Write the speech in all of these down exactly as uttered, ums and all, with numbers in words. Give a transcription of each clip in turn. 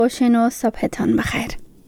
باشین و صبحتان بخیر.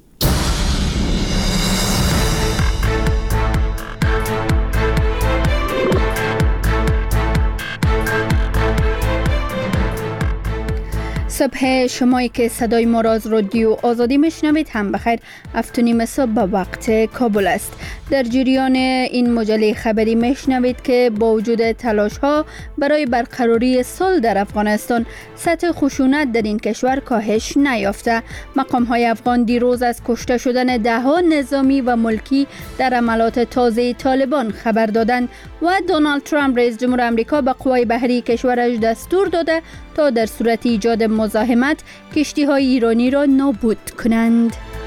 صبح شمایی که صدای ما را از رادیو آزادی میشنوید هم بخیر. هفت و نیم صبح به وقت کابل است. در جریان این مجله خبری میشنوید که با وجود تلاش ها برای برقراری صلح در افغانستان، سطح خشونت در این کشور کاهش نیافته. مقام های افغان دیروز از کشته شدن ده ها نظامی و ملکی در حملات تازه طالبان خبر دادند و دونالد ترامپ رئیس جمهور آمریکا به قوای بحری کشورش دستور داده تا در صورت ایجاد مزاحمت کشتی های ایرانی را نابود کنند.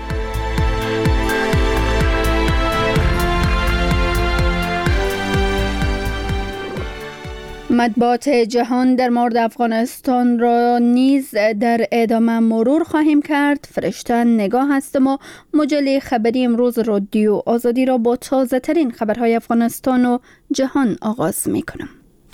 مطبوعات جهان در مورد افغانستان را نیز در ادامه مرور خواهیم کرد. فرشته نگاه هستم و مجله خبری امروز رادیو آزادی را با تازه ترین خبرهای افغانستان و جهان آغاز می کنم.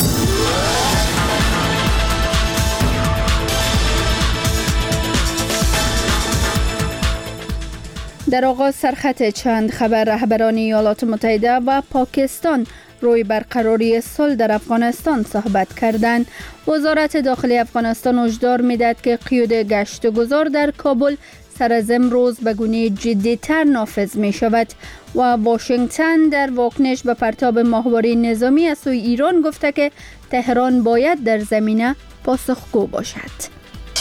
در آغاز سرخط چند خبر. رهبران ایالات متحده و پاکستان روی برقراری صلح در افغانستان صحبت کردند. وزارت داخلی افغانستان هشدار می‌دهد که قیود گشتگزار در کابل سر از امروز به گونه جدی‌تر نافذ می شود و واشنگتن در واکنش به پرتاب ماهواره نظامی از سوی ایران گفته که تهران باید در زمینه پاسخگو باشد.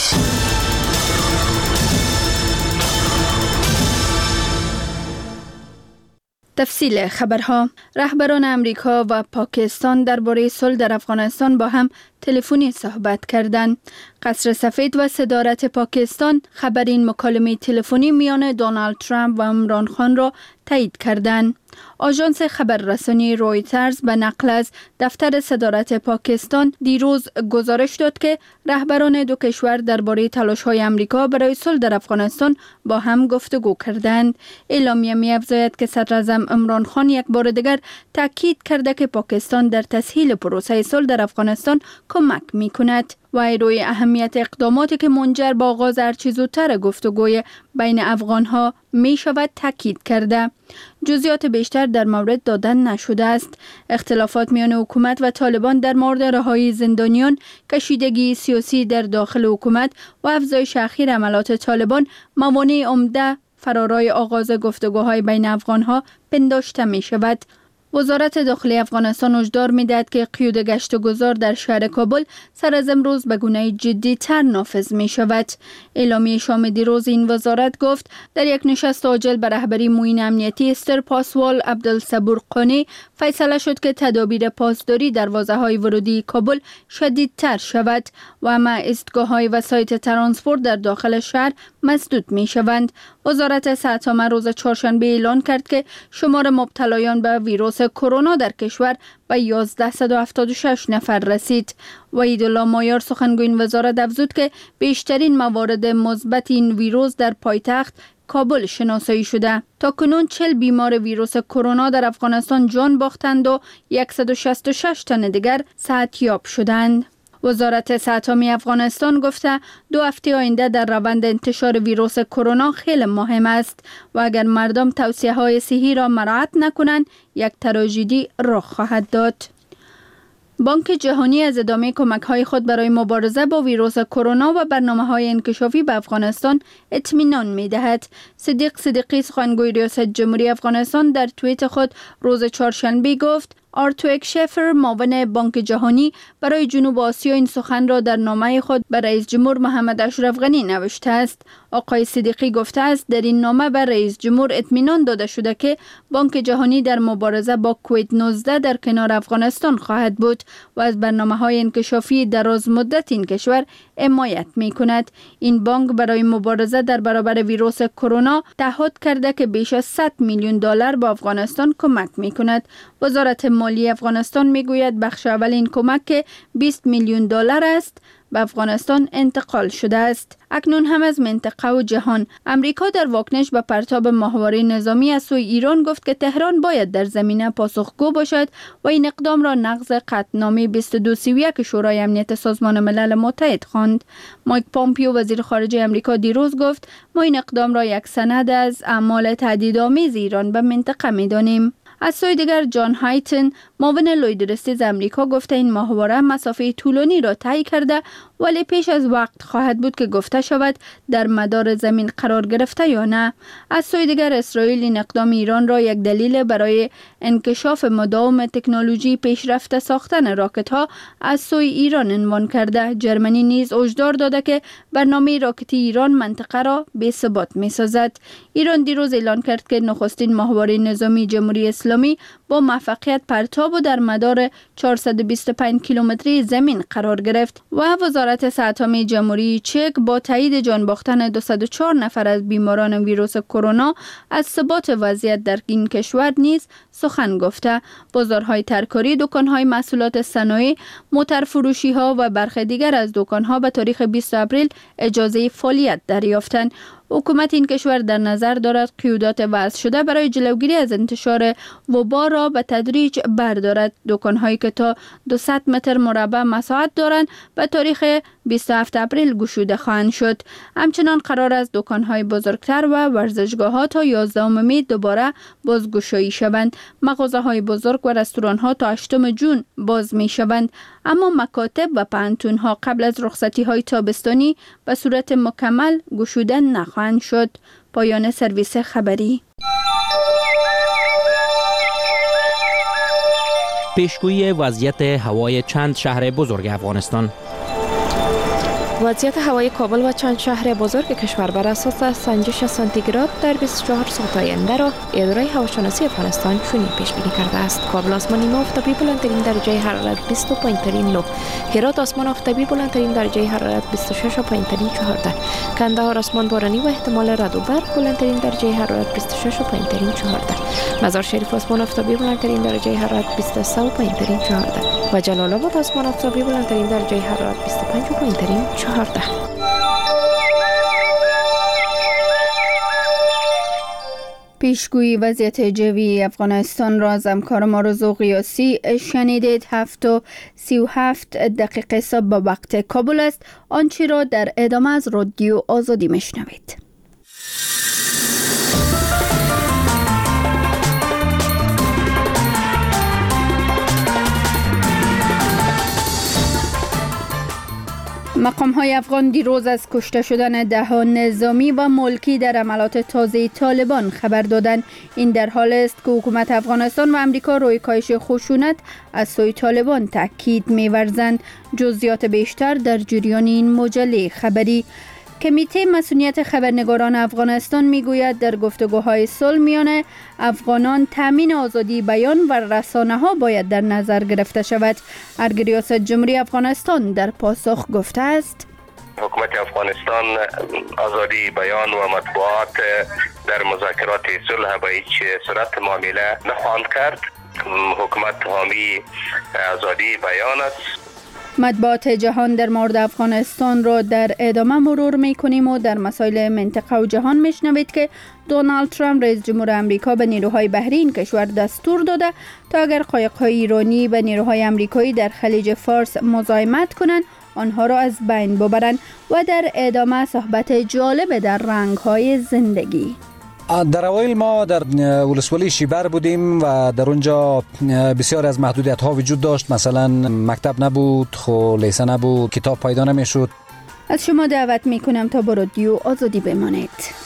تفصیل خبرها. رهبران امریکا و پاکستان درباره صلح در افغانستان با هم تلفنی صحبت کردند. قصر سفید و صدارت پاکستان خبر این مکالمه تلفنی میان دونالد ترامپ و عمران خان را تایید کردند. آژانس خبررسانی رویترز به نقل از دفتر صدارت پاکستان دیروز گزارش داد که رهبران دو کشور درباره تلاش‌های آمریکا برای صلح در افغانستان با هم گفتگو کردند. اعلامیه می‌افزاید که صدراعظم عمران خان یک بار دیگر تاکید کرده که پاکستان در تسهیل پروسه صلح در افغانستان کمک می‌کند و روی اهمیت اقداماتی که منجر به آغاز هرچه زودتر گفتگوی بین افغان‌ها می شود تاکید کرده. جزئیات بیشتر در مورد دادن نشده است. اختلافات میان حکومت و طالبان در مورد رهایی زندانیان، کشیدگی سیاسی در داخل حکومت و افزایش اخیر حملات طالبان موانع عمده فرارای آغاز گفتگوهای بین افغان‌ها پنداشته می شود. وزارت داخلی افغانستان هشدار می‌دهد که قیود گشتگزار در شهر کابل سر از امروز به گونه جدی‌تر نافذ می شود. اعلامیه شام دیروز این وزارت گفت در یک نشست عاجل به رهبری معین امنیتی استر پاسوال عبدالصبور قانی فیصله شد که تدابیر پاسداری دروازه‌های ورودی کابل شدیدتر شود و همه ایستگاه‌های و سایت ترانسپورت در داخل شهر مسدود می شوند. وزارت صحت روز چهارشنبه اعلان کرد که شمار مبتلایان به ویروس کرونا در کشور به یازده و هفتاد و شش نفر رسید. وحیدالله مایار سخنگوی این وزارت افزود که بیشترین موارد مثبت این ویروس در پایتخت کابل شناسایی شده. تا کنون چهل بیمار ویروس کرونا در افغانستان جان باختند و صد و شصت و شش تن دیگر صحتیاب شدند. وزارت صحت عامه افغانستان گفته دو هفته آینده در روند انتشار ویروس کرونا خیلی مهم است و اگر مردم توصیه های صحی را مراعات نکنند یک تراژدی رخ خواهد داد. بانک جهانی از ادامه کمک‌های خود برای مبارزه با ویروس کرونا و برنامه‌های انکشافی به افغانستان اطمینان می‌دهد. صدیق صدیقی سخنگوی ریاست جمهوری افغانستان در توییت خود روز چهارشنبه گفت آرتویک شفر معاون بانک جهانی برای جنوب آسیا این سخن را در نامه خود به رئیس جمهور محمد اشرف غنی نوشته است. آقای صدیقی گفته است در این نامه به رئیس جمهور اطمینان داده شده که بانک جهانی در مبارزه با کووید نوزده در کنار افغانستان خواهد بود و از برنامه‌های انکشافی دراز مدت این کشور حمایت می‌کند. این بانک برای مبارزه در برابر ویروس کرونا تعهد کرده که بیش از صد میلیون دلار به افغانستان کمک می‌کند. وزارت مالی افغانستان میگوید بخش اول این کمک که بیست میلیون دلار است به افغانستان انتقال شده است. اکنون هم از منطقه و جهان امریکا در واکنش به پرتاب ماهواره نظامی از سوی ایران گفت که تهران باید در زمینه پاسخگو باشد و این اقدام را نقض قطعنامه بیست و دو سی و یک شورای امنیت سازمان ملل متحد خواند. مایک پامپیو وزیر خارجه امریکا دیروز گفت ما این اقدام را یک سند از اعمال تهدیدآمیز ایران به منطقه می‌دانیم. از سوی دیگر جان هایتن معاون لویدرستیز امریکا گفته این ماهواره مسافه طولانی را طی کرده ولی پیش از وقت خواهد بود که گفته شود در مدار زمین قرار گرفته یا نه. از سوی دیگر اسرائیل این اقدام ایران را یک دلیل برای انکشاف مداوم تکنولوژی پیشرفته ساختن راکت ها از سوی ایران عنوان کرده. جرمنی نیز هشدار داده که برنامه راکتی ایران منطقه را بی ثبات می سازد. ایران دیروز اعلان کرد که نخستین ماهواره نظامی جمهوری اسلامی با موفقیت پرتاب و در مدار چهارصد و بیست و پنج کیلومتری زمین قرار گرفت و وزارت صحت عامه جمهوری چک با تایید جان باختن دویست و چهار نفر از بیماران ویروس کرونا از ثبات وضعیت در این کشور نیز سخن گفته. بازارهای ترکاری، دکانهای محصولات صنایع، موتر فروشی ها و برخی دیگر از دکانها به تاریخ بیست اپریل اجازه فعالیت دریافتند. حکومت این کشور در نظر دارد قیودات وضع شده برای جلوگیری از انتشار وبا را به تدریج بردارد. دکان‌هایی که تا دویست متر مربع مساحت دارند به تاریخ بیست و هفتم اپریل گشوده خواهند شد. همچنان قرار است دکان‌های بزرگتر و ورزشگاه‌ها تا یازدهم می دوباره بازگشایی شوند. مغازه‌های بزرگ و رستوران‌ها تا هشتم جون باز می‌شوند، اما مکاتب و پانتون‌ها قبل از رخصتی‌های تابستانی به صورت مکمل گشوده نخواهند شد. پایان سرویس خبری. پیشگویی وضعیت هوای چند شهر بزرگ افغانستان. وضعیت هوای کابل و چند شهر بزرگ کشور بر اساس سنجش سانتیگراد در بیست و چهار ساعت آینده را اداره هواشناسی افغانستان چنین پیش بینی کرده است: کابل آسمان نیمه آفتابی بلندترین درجه حرارت بیست و پایین‌ترین نه، هرات آسمان آفتابی بلندترین درجه حرارت بیست و شش و پایین‌ترین چهارده، کندهار آسمان بارانی و احتمال رعد و برق بلندترین درجه حرارت بیست و شش و پایین‌ترین چهارده، مزار شریف آسمان آفتابی بلندترین درجه حرارت بیست و سه و پایین‌ترین چهارده و جلال آباد آسمان آفتابی بلندترین درجه حرارت بیست و پنج و پایین‌ترین چهارده. پیشگویی وضعیت جوی افغانستان را از همکار ما رضا قیاسی شنیدید. هفت و سی و هفت دقیقه صبح به وقت کابل است. آنچه را در ادامه از رادیو آزادی میشنوید. مقام‌های افغان دیروز از کشته شدن ده نظامی و ملکی در حملات تازه طالبان خبر دادند. این در حال است که حکومت افغانستان و امریکا روی کاهش خشونت از سوی طالبان تاکید می‌ورزند. جزئیات بیشتر در جریان این مجله خبری. کمیته مسئولیت خبرنگاران افغانستان میگوید در گفتگوهای صلح میان افغانان تامین آزادی بیان و رسانه ها باید در نظر گرفته شود. ارگ ریاست جمهوری افغانستان در پاسخ گفته است: حکومت افغانستان آزادی بیان و مطبوعات در مذاکرات صلح به هیچ صورت معامله نخواهند کرد. حکومت حامی آزادی بیان است. مطبوعات جهان در مورد افغانستان را در ادامه مرور میکنیم و در مسائل منطقه و جهان میشنوید که دونالد ترامپ رئیس جمهور امریکا به نیروهای بحری این کشور دستور داده تا اگر قایق‌های ایرانی به نیروهای امریکایی در خلیج فارس مزاحمت کنند آنها را از بین ببرند و در ادامه صحبت جالب در رنگ‌های زندگی. در اوایل ما در ولسوالی شیبر بودیم و در اونجا بسیار از محدودیت ها وجود داشت. مثلا مکتب نبود، خو لیسه نبود، کتاب پیدا نمیشد. از شما دعوت میکنم تا با رادیو آزادی بمانید.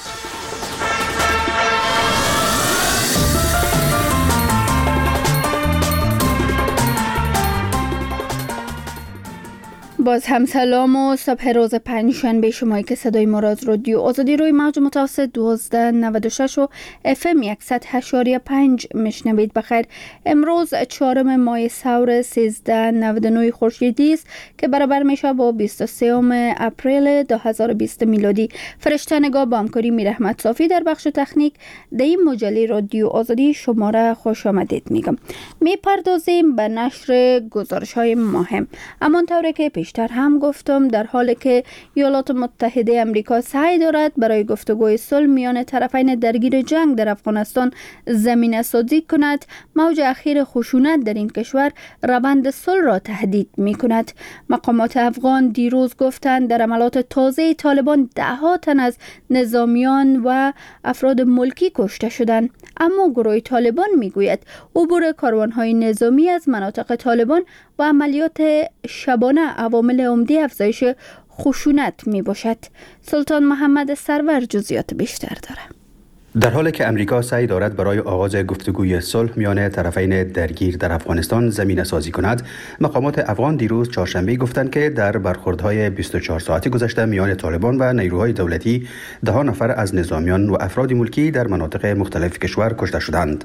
باز هم سلام و صبح روز پنجشنبه شمایی که صدای ما را از رادیو آزادی روی موج متوسط دوازده نود و شش و اف ام صد و هشت و پنج میشنوید. بخیر. امروز چهارم ماه سور سیزده نود و نه خورشیدی است که برابر میشه با بیست و سوم اپریل دو هزار و بیست میلادی. فرشته نگاه با همکاری میر احمد صافی در بخش تکنیک در این مجله رادیو آزادی شما را خوش آمدید میگم. میپردازیم به نشر گزارش های مهم. همانطور که پیش پیشتر هم گفتم در حالی که ایالات متحده آمریکا سعی دارد برای گفتگوی صلح میان طرفین درگیر جنگ در افغانستان زمینه سازی کند، موج اخیر خشونت در این کشور روند صلح را تهدید می کند. مقامات افغان دیروز گفتند در عملات تازه طالبان ده ها تن از نظامیان و افراد ملکی کشته شدند، اما گروه طالبان می گوید عبور کاروانهای نظامی از مناطق طالبان و عملیات شبانه عوامل عمده افزایش خشونت می باشد. سلطان محمد سرور جزئیات بیشتر دارد. در حالی که امریکا سعی دارد برای آغاز گفتگوی صلح میان طرفین درگیر در افغانستان زمینه سازی کند، مقامات افغان دیروز چهارشنبه گفتند که در برخوردهای بیست و چهار ساعته گذشته میان طالبان و نیروهای دولتی ده نفر از نظامیان و افراد ملکی در مناطق مختلف کشور کشته شدند.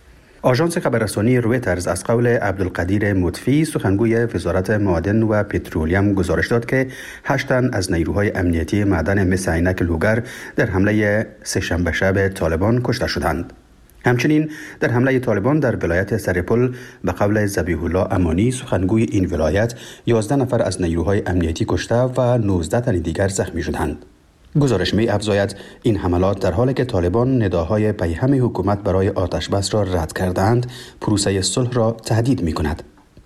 آژانس خبررسانی رویترز از قول عبدالقدیر مطفی سخنگوی وزارت معادن و پترولیم گزارش داد که هشت تن از نیروهای امنیتی معدن مثل عینک لوگر در حمله سه‌شنبه شب طالبان کشته شدند. همچنین در حمله طالبان در ولایت سرپل به قول ذبیح الله امانی سخنگوی این ولایت یازده نفر از نیروهای امنیتی کشته و نوزده تن دیگر زخمی شدند. گزارش می افزاید این حملات در حالی که طالبان نداهای پیهم حکومت برای آتش بس را رد کردند، پروسه صلح را تهدید می کند.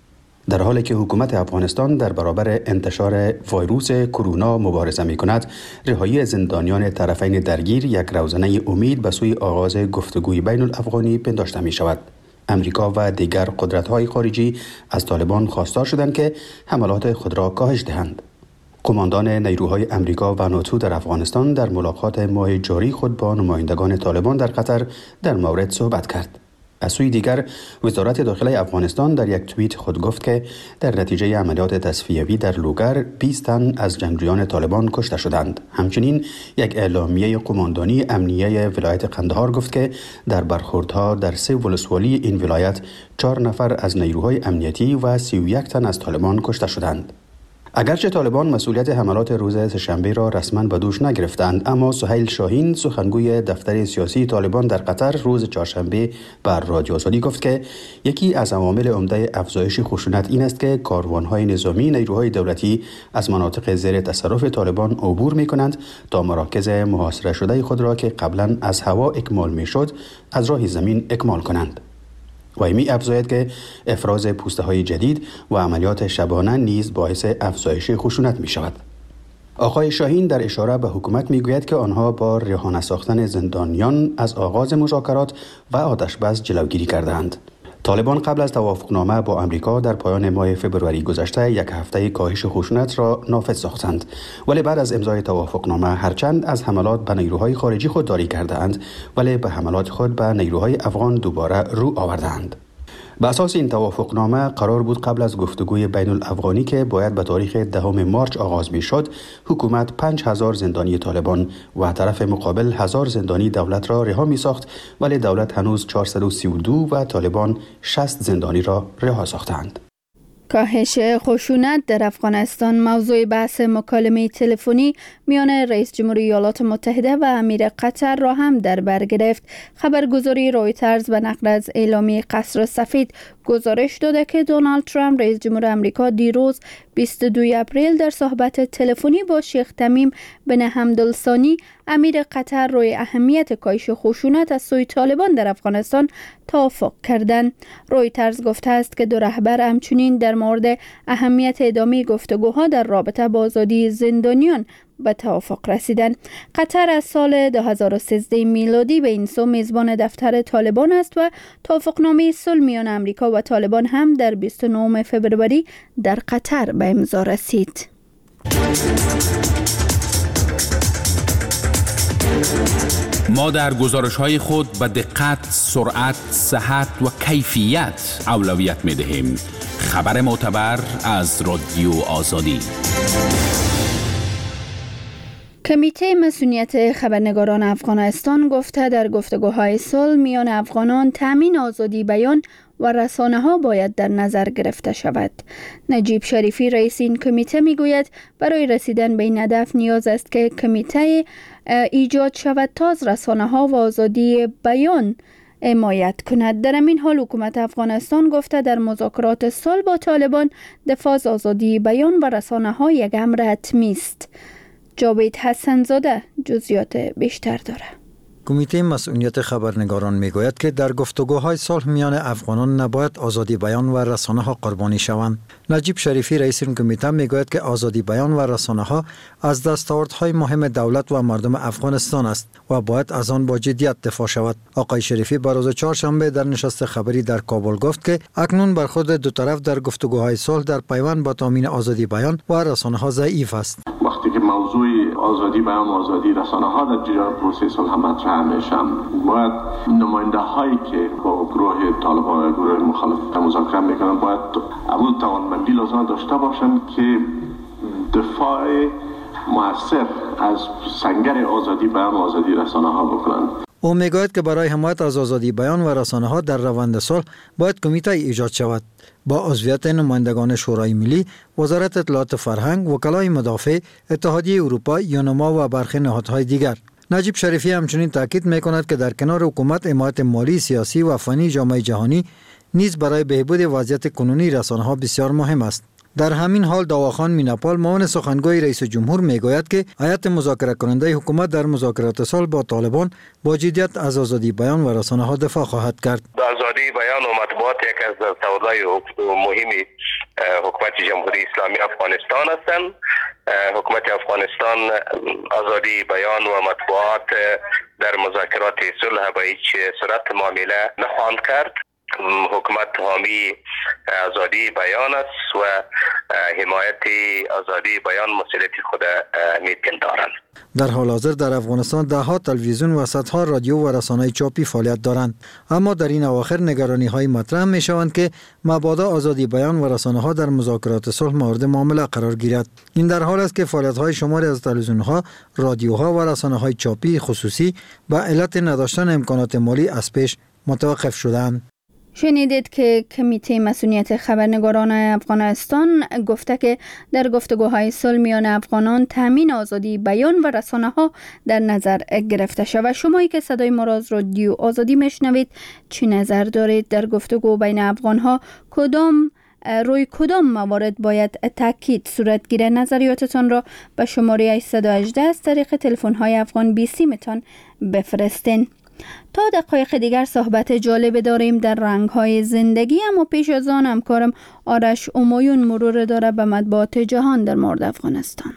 در حالی که حکومت افغانستان در برابر انتشار ویروس کرونا مبارزه می کند، رهایی زندانیان طرفین درگیر یک روزنه امید به سوی آغاز گفتگوی بین الافغانی پنداشته می شود. امریکا و دیگر قدرت‌های خارجی از طالبان خواستار شدند که حملات خود را کاهش دهند. قماندان نیروهای امریکا و ناتو در افغانستان در ملاقات ماه جاری خود با نمایندگان طالبان در قطر در مورد صحبت کرد. از سوی دیگر وزارت داخله افغانستان در یک توییت خود گفت که در نتیجه عملیات تصفیوی در لوگر بیست تن از جنگجویان طالبان کشته شدند. همچنین یک اعلامیه قماندانی امنیه ولایت قندهار گفت که در برخوردها در سه ولسوالی این ولایت چهار نفر از نیروهای امنیتی و سی و یک تن از طالبان کشته شدند. اگرچه طالبان مسئولیت حملات روز سه‌شنبه را رسما به دوش نگرفتند، اما سهیل شاهین سخنگوی دفتر سیاسی طالبان در قطر روز چهارشنبه بر رادیو آزادی گفت که یکی از عوامل عمده افزایش خشونت این است که کاروانهای نظامی نیروهای دولتی از مناطق زیر تصرف طالبان عبور می‌کنند تا مراکز محاصره شده خود را که قبلا از هوا اکمال می‌شد از راه زمین اکمال کنند. و می افزاید که افراز پوسته های جدید و عملیات شبانه نیز باعث افزایش خشونت می شود. آقای شاهین در اشاره به حکومت می گوید که آنها با رهانه ساختن زندانیان از آغاز مذاکرات و آتش بس جلوگیری کردند. طالبان قبل از توافقنامه با امریکا در پایان ماه فبروری گذشته یک هفته کاهش خشونت را نافذ ساختند، ولی بعد از امضای توافقنامه هرچند از حملات به نیروهای خارجی خودداری کردند، ولی به حملات خود به نیروهای افغان دوباره رو آوردند. به اساس این توافقنامه قرار بود قبل از گفتگوی بین الافغانی که باید به تاریخ دهم مارچ آغاز می شد، حکومت پنج هزار زندانی طالبان و طرف مقابل هزار زندانی دولت را رها می ساخت، ولی دولت هنوز چهارصد و سی و دو و طالبان شصت زندانی را رها ساختند. کاهش خشونت در افغانستان موضوع بحث مکالمه تلفنی میان رئیس جمهوری ایالات متحده و امیر قطر را هم در بر گرفت. خبرگزاری رویترز به نقل از اعلامیه قصر سفید گزارش داده که دونالد ترامپ رئیس جمهور آمریکا دیروز بیست و دوم اپریل در صحبت تلفنی با شیخ تمیم بن حمد الثانی امیر قطر روی اهمیت کاهش خشونت از سوی طالبان در افغانستان توافق کردند. رویترز گفته است که دو رهبر همچنین در مورد اهمیت ادامه گفتگوها در رابطه با آزادی زندانیان به توافق رسیدند. قطر از سال دو هزار و سیزده میلادی به این سو میزبان دفتر طالبان است و توافقنامه صلح میان امریکا و طالبان هم در بیست و نهم فبروری در قطر به امضا رسید. ما در گزارش‌های خود به دقت، سرعت، صحت و کیفیت اولویت می‌دهیم. خبر معتبر از رادیو آزادی. کمیته مسئولیت خبرنگاران افغانستان گفته در گفتگوهای صلح میان افغانان تامین آزادی بیان و رسانه ها باید در نظر گرفته شود. نجیب شریفی رئیس این کمیته میگوید برای رسیدن به این هدف نیاز است که کمیته ایجاد شود تا از رسانه ها و آزادی بیان حمایت کند. در همین حال حکومت افغانستان گفته در مذاکرات صلح با طالبان دفاع از آزادی بیان و رسانه ها یک امر حتمی است. جاوید حسن زاده جزئیات بیشتر داره. کمیته مسئولیت خبرنگاران میگوید که در گفتگوهای صلح میان افغانان نباید آزادی بیان و رسانه ها قربانی شوند. نجیب شریفی رئیس این کمیته میگوید که آزادی بیان و رسانه ها از دستاوردهای مهم دولت و مردم افغانستان است و باید از آن با جدیت دفاع شود. آقای شریفی بر روز چهارشنبه در نشست خبری در کابل گفت که اکنون برخورد دو طرف در گفتگوهای صلح در پیوند با تامین آزادی بیان و رسانه ها ضعیف است. وقتی که موضوع آزادی بیان و آزادی رسانه ها در جریان پروسه صلح مطرح میشن، باید نماینده هایی که با گروه طالبان و گروه مخالف مذاکره میکنن باید اول توانمندی لازم داشته باشند که دفاع مؤثر از سنگر آزادی بیان و آزادی رسانه ها بکنند. او میگوید که برای حمایت از آزادی بیان و رسانه ها در روند صلح باید کمیته ایجاد شود با عضویت نمایندگان شورای ملی، وزارت اطلاعات فرهنگ، وکلای مدافع، اتحادیه اروپا، یونما و برخی نهادهای دیگر. نجیب شریفی همچنین تاکید میکند که در کنار حکومت حمایت مالی، سیاسی و فنی جامعه جهانی نیز برای بهبود وضعیت کنونی رسانه ها بسیار مهم است. در همین حال داواخان میناپال معاون سخنگوی رئیس جمهور میگوید که هیئت مذاکره کننده حکومت در مذاکرات صلح با طالبان با جدیت از آزادی بیان و رسانه ها دفاع خواهد کرد. آزادی بیان و مطبوعات یک از دستاوردهای مهمی حکومت جمهوری اسلامی افغانستان هستند. حکومت افغانستان آزادی بیان و مطبوعات در مذاکرات صلح به هیچ صورت معامله نخواهند کرد. حکومت حامی آزادی بیان است و حمایت آزادی بیان مسئولیت خود میپندارند. در حال حاضر در افغانستان ده ها تلویزیون و صدها رادیو و رسانه چاپی فعالیت دارند، اما در این اواخر نگرانی های مطرح می شوند که مبادا آزادی بیان و رسانه ها در مذاکرات صلح مورد معامله قرار گیرد. این در حال است که فعالیت های شماری از تلویزیون ها، رادیوها و رسانه های چاپی خصوصی به علت نداشتن امکانات مالی از پیش متوقف شدند. شنیدید که کمیته مسئولیت خبرنگاران افغانستان گفته که در گفتگوهای صلح میان افغانان تامین آزادی بیان و رسانه ها در نظر گرفته شود. شمایی که صدای ما را از رادیو آزادی میشنوید چی نظر دارید؟ در گفتگو بین افغان ها کدام روی کدام موارد باید تاکید صورت گیره؟ نظریاتتان را به شماره هشت یک هشت از طریق تلفن های افغان بیسی متان بفرستین. تا دقایق دیگر صحبت جالب داریم در رنگ‌های زندگی، اما پیش از آن همکارم آرش امایون مرور داره به مطبوعات جهان در مورد افغانستان.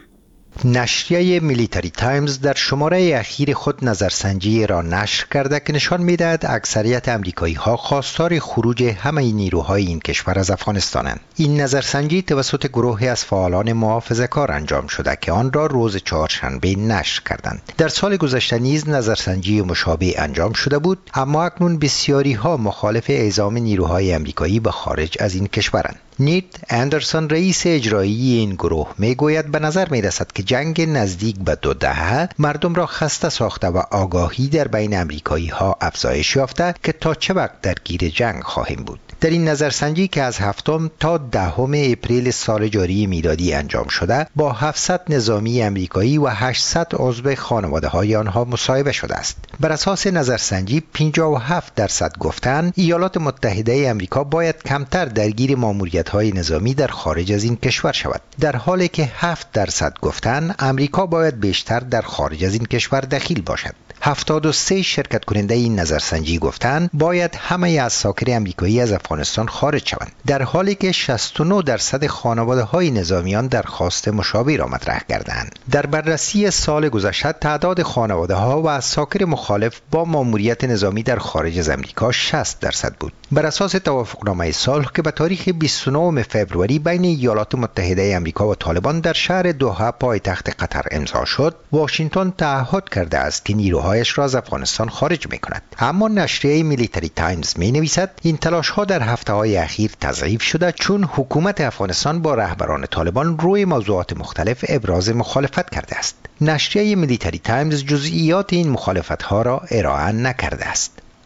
نشریه میلیتری تایمز در شماره اخیر خود نظرسنجی را نشر کرده که نشان می‌دهد اکثریت آمریکایی ها خواستار خروج همه نیروهای این کشور از افغانستانند. این نظرسنجی توسط گروهی از فعالان محافظه‌کار انجام شده که آن را روز چهارشنبه نشر کردند. در سال گذشته نیز نظرسنجی مشابه انجام شده بود، اما اکنون بسیاری ها مخالف اعزام نیروهای آمریکایی به خارج از این کشورند. نیت اندرسون رئیس اجرایی این گروه میگوید به نظر میرسد که جنگ نزدیک به دو دهه مردم را خسته ساخته و آگاهی در بین آمریکایی ها افزایش یافته که تا چه وقت درگیر جنگ خواهیم بود. در این نظرسنجی که از هفتم تا دهم اپریل سال جاری میلادی انجام شده با هفتصد نظامی آمریکایی و هشتصد عضو خانواده های آنها مصاحبه شده است. بر اساس نظرسنجی پنجاه و هفت درصد گفتند ایالات متحده آمریکا باید کمتر درگیر ماموریت‌های نظامی در خارج از این کشور شود، در حالی که هفت درصد گفتند آمریکا باید بیشتر در خارج از این کشور دخیل باشد. هفتاد و سه شرکت کننده این نظرسنجی گفتند باید همه اساکر آمریکایی از افغانستان خارج شوند، در حالی که شصت و نه درصد خانواده‌های نظامیان درخواست مشابه را مطرح کردند. در بررسی سال گذشته تعداد خانواده‌ها و اساکر مخالف با ماموریت نظامی در خارج از آمریکا شصت درصد بود. بر اساس توافقنامه صلح که به تاریخ بیست و نهم فوریه بین ایالات متحده آمریکا و طالبان در شهر دوحه پایتخت قطر امضا شد، واشنگتن تعهد کرده است که نیروهایش را از افغانستان خارج می‌کند. اما نشریه میلیتری تایمز می‌نویسد این تلاش‌ها در هفته‌های اخیر تضعیف شده چون حکومت افغانستان با رهبران طالبان روی موضوعات مختلف ابراز مخالفت کرده است. نشریه میلیتری تایمز جزئیات این مخالفت‌ها را ارائه نکرده است.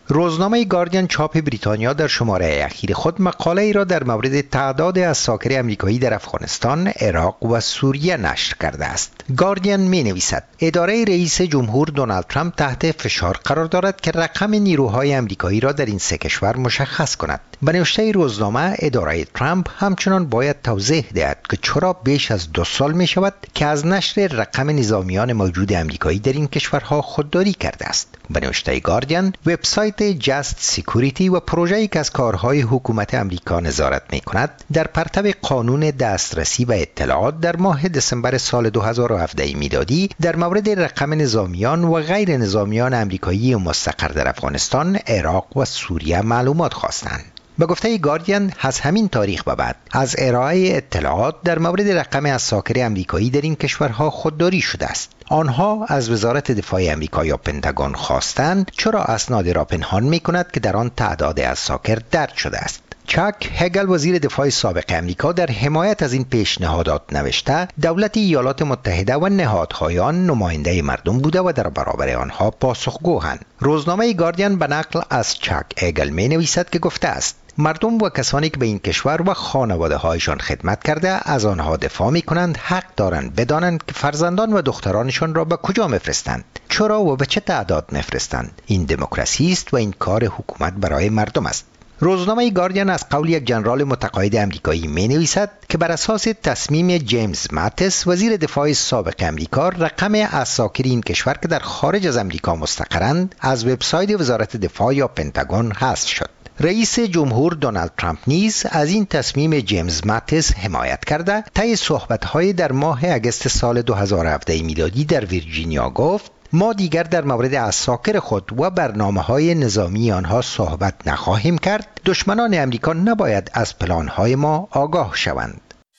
روزنامه گاردین چاپ بریتانیا در شماره اخیر خود مقاله ای را در مورد تعداد عساکر آمریکایی در افغانستان، عراق و سوریه نشر کرده است. گاردین می نویسد اداره رئیس جمهور دونالد ترامپ تحت فشار قرار دارد که رقم نیروهای آمریکایی را در این سه کشور مشخص کند. به نوشته روزنامه، اداره ترامپ همچنان باید توضیح دهد که چرا بیش از دو سال می شود که از نشر رقم نظامیان موجود آمریکایی در این کشورها خودداری کرده است. به نوشته گاردین، وبسایت جست سکیوریتی و پروژه‌ای که از کارهای حکومت آمریکا نظارت می‌کند، در پرتو قانون دسترسی و اطلاعات در ماه دسامبر سال دو هزار و هفده میلادی در مورد رقم نظامیان و غیر نظامیان آمریکایی مستقر در افغانستان، عراق و سوریه معلومات خواستند. به گفته گاردین، از همین تاریخ به بعد از ارائه اطلاعات در مورد رقم عساکر آمریکایی در این کشورها خودداری شده است. آنها از وزارت دفاع آمریکا یا پنتاگون خواستند چرا اسناد را پنهان می‌کند که در آن تعداد عساکر درج شده است. چاک هگل، وزیر دفاع سابق آمریکا، در حمایت از این پیشنهادات نوشته دولت ایالات متحده و نهادهای آن نماینده مردم بوده و در برابر آنها پاسخگویند. روزنامه گاردین به نقل از چاک هگل می نویسد که گفته است مردم و کسانی که به این کشور و خانواده هایشان خدمت کرده از آنها دفاع می کنند حق دارند بدانند که فرزندان و دخترانشان را به کجا میفرستند، چرا و به چه تعداد میفرستند. این دموکراسی است و این کار حکومت برای مردم است. روزنامه گاردین از قول یک ژنرال متقاعد آمریکایی می نویسد که بر اساس تصمیم جیمز ماتیس، وزیر دفاع سابق آمریکا، رقم عساکر این کشور که در خارج از آمریکا مستقرند از وبسایت وزارت دفاع یا پنتاگون حذف شد. رئیس جمهور دونالد ترامپ نیز از این تصمیم جیمز ماتیس حمایت کرده طی صحبت‌های در ماه اگست سال دو هزار و هفده میلادی در ویرجینیا گفت ما دیگر در مورد عساکر خود و برنامه‌های نظامی آنها صحبت نخواهیم کرد. دشمنان آمریکا نباید از پلان‌های ما آگاه شوند.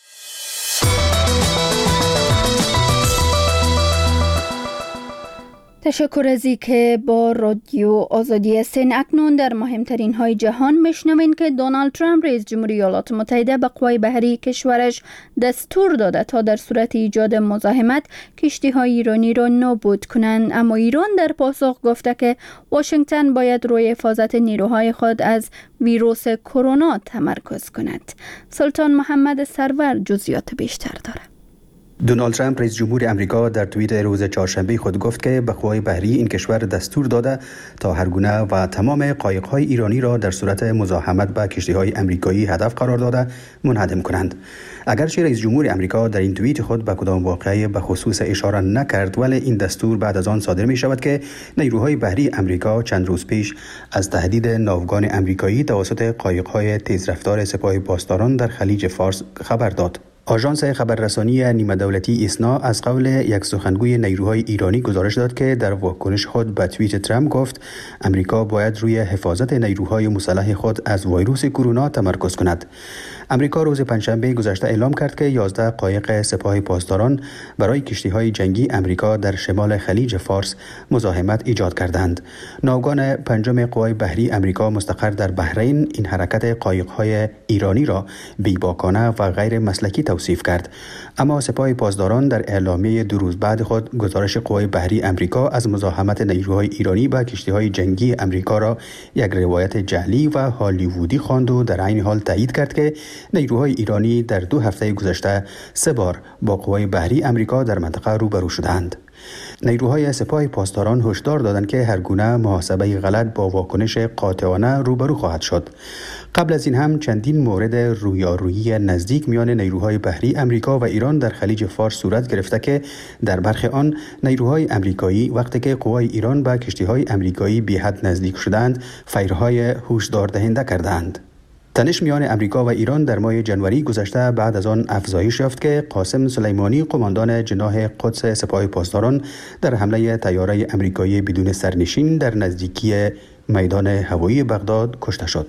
تشکر از این که با رادیو آزادی هستین. اکنون در مهمترین های جهان میشنوین که دونالد ترامپ رئیس جمهوری ایالات متحده به قوای بحری کشورش دستور داده تا در صورت ایجاد مزاحمت کشتی های ایرانی را نابود کنند، اما ایران در پاسخ گفته که واشنگتن باید روی حفاظت نیروهای خود از ویروس کرونا تمرکز کند. سلطان محمد سرور جزئیات بیشتر داره. دونالد ترامپ رئیس جمهور امریکا در توییت روز چهارشنبه خود گفت که به قوای بحری این کشور دستور داده تا هر گونه و تمام قایق‌های ایرانی را در صورت مزاحمت به کشتی‌های آمریکایی هدف قرار داده منهدم کنند. اگرچه رئیس جمهور امریکا در این توییت خود به کدام واقعه به خصوص اشاره نکرد، ولی این دستور بعد از آن صادر می شود که نیروهای بحری امریکا چند روز پیش از تهدید ناوگان امریکایی توسط قایق‌های تیزرفتار سپاه پاسداران در خلیج فارس خبر داد. آژانس خبررسانی نیمه دولتی ایسنا از قول یک سخنگوی نیروهای ایرانی گزارش داد که در واکنش خود به توییت ترامپ گفت امریکا باید روی حفاظت نیروهای مسلح خود از ویروس کرونا تمرکز کند. امریکا روز پنجشنبه گذشته اعلام کرد که یازده قایق سپاه پاسداران برای کشتی‌های جنگی امریکا در شمال خلیج فارس مزاحمت ایجاد کردند. ناوگان پنجم قوای بحری امریکا مستقر در بحرین این حرکت قایق‌های ایرانی را بی‌باکانه و غیر مسلکی توصیف کرد، اما سپاه پاسداران در اعلامیه دو روز بعد خود گزارش قوای بحری امریکا از مزاحمت نیروهای ایرانی با کشتی‌های جنگی امریکا را یک روایت جعلی و هالیوودی خواند و در عین حال تایید کرد که نیروهای ایرانی در دو هفته گذشته سه بار با قوای بحری امریکا در منطقه روبرو شدند. نیروهای سپاه پاسداران هشدار دادند که هر گونه محاسبه غلط با واکنش قاطعانه روبرو خواهد شد. قبل از این هم چندین مورد رویارویی نزدیک میان نیروهای بحری امریکا و ایران در خلیج فارس صورت گرفته که در برخی آن نیروهای امریکایی وقتی که قوای ایران به کشتی‌های امریکایی بی حد نزدیک شدند فیرهای هشدار دهنده کردند. تنش میان امریکا و ایران در ماه ژانویه گذشته بعد از آن افزایش یافت که قاسم سلیمانی، قماندان جناح قدس سپاه پاسداران، در حمله طیاره امریکایی بدون سرنشین در نزدیکی میدان هوایی بغداد کشته شد.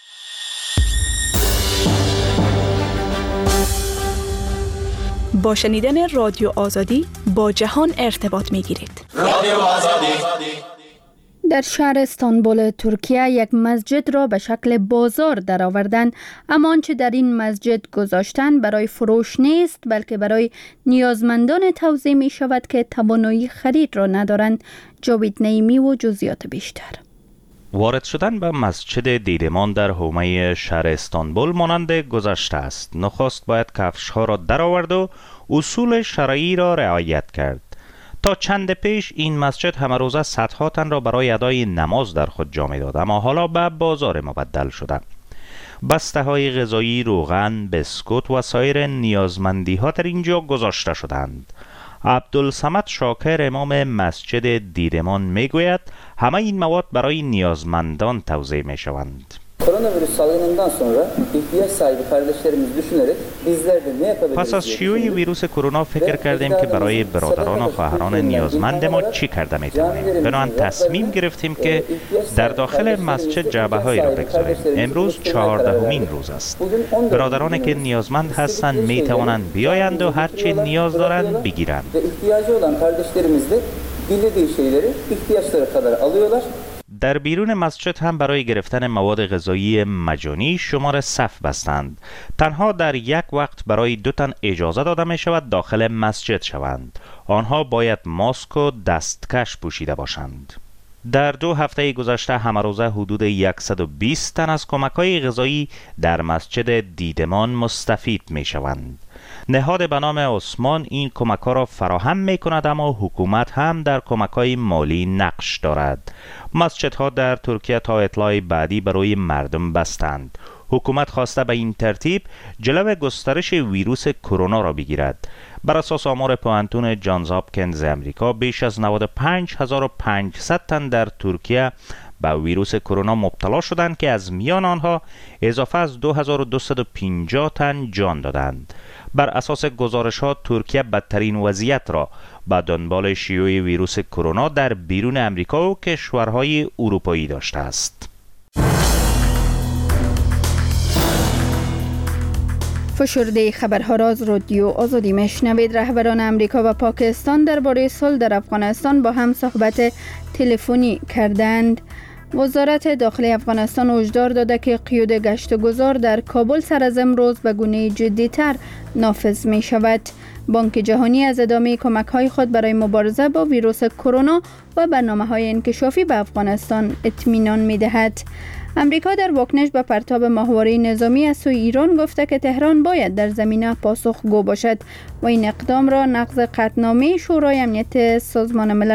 با شنیدن رادیو آزادی با جهان ارتباط می‌گیرید. رادیو آزادی. در شهر استانبول ترکیه یک مسجد را به شکل بازار درآوردند، اما آنچه در این مسجد گذاشتن برای فروش نیست بلکه برای نیازمندان توزیع می شود که توانایی خرید را ندارند. جاوید نعیمی و جزئیات بیشتر. وارد شدن به مسجد دیدمان در حومه شهر استانبول مانند گذشته است. نخست باید کفش ها را درآورد و اصول شرعی را رعایت کرد. تا چند پیش این مسجد همه روزه صدها تن را برای ادای نماز در خود جا می داد، اما حالا به بازار مبدل شده. بسته های غذایی، روغن، بسکوت و سایر نیازمندی ها در اینجا گذاشته شدند. عبدالصمد شاکر امام مسجد دیدمان می گوید همه این مواد برای نیازمندان توزیع می شوند. Koronavirüs salgınından sonra ihtiyaç sahibi kardeşlerimiz düşünerek bizler de ne yapabiliriz? پس از شیوع ویروس کرونا فکر کردیم که برای برادران و خواهران نیازمند ما چی کرده می توانیم. بنابراین تصمیم گرفتیم که در داخل مسجد جعبه هایی را بگذاریم. امروز چهاردهمین روز است. برادرانی که نیازمند هستند می توانند بیایند و هر چی نیاز دارند بگیرند. ihtiyacı olan kardeşlerimiz de dilediği şeyleri ihtiyaçları kadar alıyorlar. در بیرون مسجد هم برای گرفتن مواد غذایی مجانی شمار صف بستند. تنها در یک وقت برای دو تن اجازه داده می شود داخل مسجد شوند. آنها باید ماسک و دستکش پوشیده باشند. در دو هفته گذشته همه روزه حدود صد و بیست تن از کمک‌های غذایی در مسجد دیدمان مستفید می شوند. نهاد به نام عثمان این کمک‌ها را فراهم می‌کند، اما حکومت هم در کمک‌های مالی نقش دارد. مسجدها در ترکیه تا اطلاع بعدی برای مردم بستند. حکومت خواسته به این ترتیب جلو گسترش ویروس کرونا را بگیرد. بر اساس آمار پوهنتون جانز هاپکینز امریکا بیش از نود و پنج هزار و پانصد تن در ترکیه به ویروس کرونا مبتلا شدند که از میان آنها اضافه از دو هزار و دویست و پنجاه تن جان دادند. بر اساس گزارش ها ترکیه بدترین وضعیت را به دنبال شیوع ویروس کرونا در بیرون امریکا و کشورهای اروپایی داشته است. فشرده خبرها را از رادیو آزادی میشنوید. رهبران امریکا و پاکستان درباره صلح در افغانستان با هم صحبت تلفنی کردند. وزارت داخلی افغانستان هشدار داده که قیود گشت و گذار در کابل سر از امروز به گونه جدی‌تر نافذ می شود. بانک جهانی از ادامه کمک‌های خود برای مبارزه با ویروس کرونا و برنامه‌های انکشافی به افغانستان اطمینان می‌دهد. امریکا در واکنش به پرتاب ماهواره نظامی از سوی ایران گفته که تهران باید در زمینه پاسخگو باشد و این اقدام را نقض قطعنامه شورای امنیت سازمان ملل